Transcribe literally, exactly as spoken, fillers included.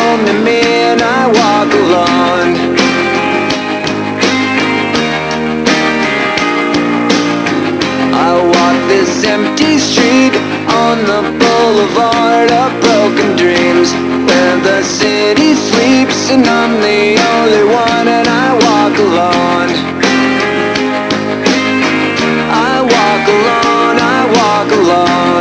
home to me, and I walk alone. I walk this empty street on the boulevard of broken dreams, where the city sleeps and I'm the only one, and I walk alone. I walk alone, I walk alone.